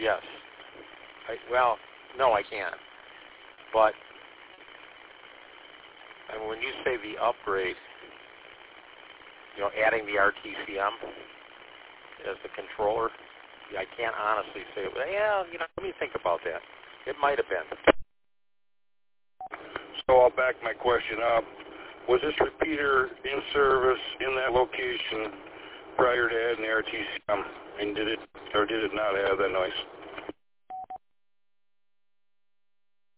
Yes. Well, no, I can't. But when you say the upgrade, adding the RTCM as the controller, I can't honestly say. Let me think about that. It might have been. So I'll back my question up. Was this repeater in service in that location prior to adding the RTCM, and did it not have that noise?